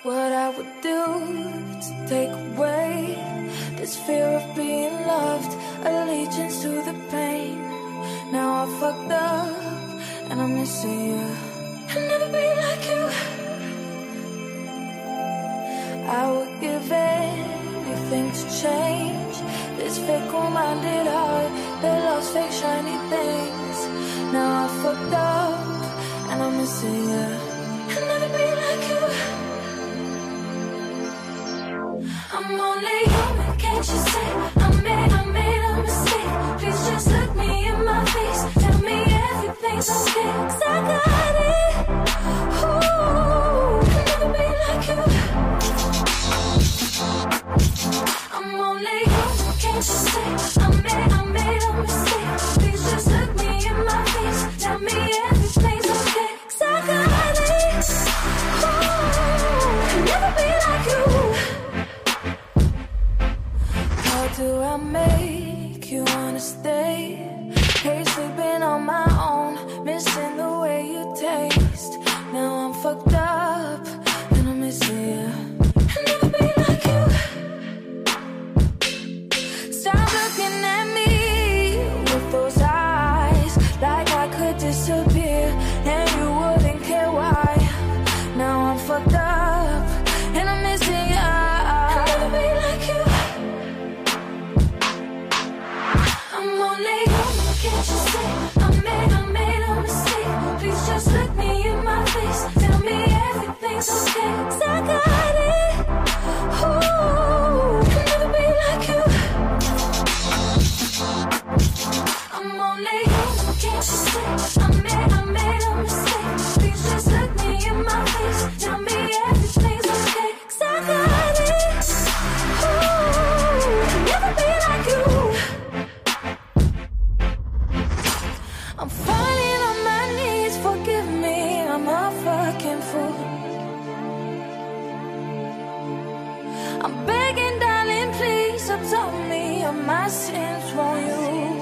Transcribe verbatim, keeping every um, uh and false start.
what I would do to take away this fear of being loved, allegiance to the pain. Now I fucked up and I'm missing you. I'll never be like you. I would give anything to change this fickle-minded heart that loves fake shiny things. Now I fucked up and I'm missing you. I'll never be like you. I'm only human, can't you see? I made, I made a mistake. Please just look me in my face. Tell me everything's okay, 'cause I got it. Ooh, I'll never be like you. I'm only human, can't you see? I made, I made a mistake. Please just look me in my face. Tell me everything's okay, 'cause I got it. Ooh, I'll never be like you. How do I make you wanna stay? Hate sleeping on my own, missing the way you taste. Now I'm fucked up and I'm missing you. I'll never be like you. Stop looking at me with those eyes, like I could disappear and you wouldn't care why. Now I'm fucked up and I'm missing you. I'll never be like you. I'm only human, can't you see? I made, I made a mistake. Please just look me in my face. Tell me everything's okay, 'cause I got it. Ooh, I'll never be like you. I'm only human, can't you see? I made, I made a mistake. Please just look me in my face. Tell me everything's okay, 'cause I got it. Ooh, I'll never be like you. I'm falling on my knees, forgive me, I'm a fucking fool. I'm begging, darling, please absolve me of my sins, won't you?